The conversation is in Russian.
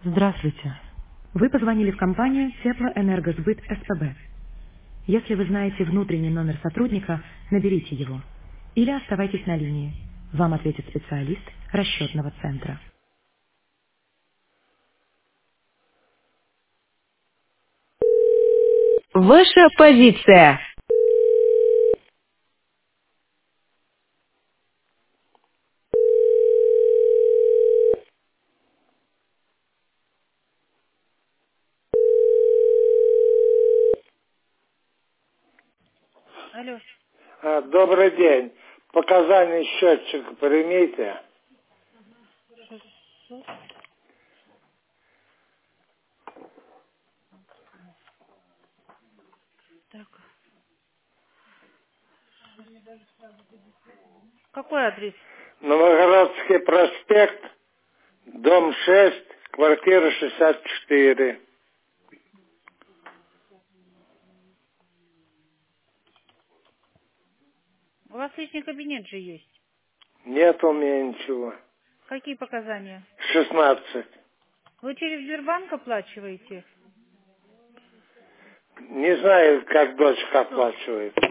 Здравствуйте. Вы позвонили в компанию Теплоэнергосбыт СПБ. Если вы знаете внутренний номер сотрудника, наберите его. Или оставайтесь на линии. Вам ответит специалист расчетного центра. Ваша позиция. Алло, Добрый день. Показания счетчика примите. так. Какой адрес? Новогородский проспект, дом 6, квартира 64. У вас личный кабинет же есть. Нет у меня ничего. Какие показания? 16. Вы через Сбербанк оплачиваете? Не знаю, как дочка оплачивает.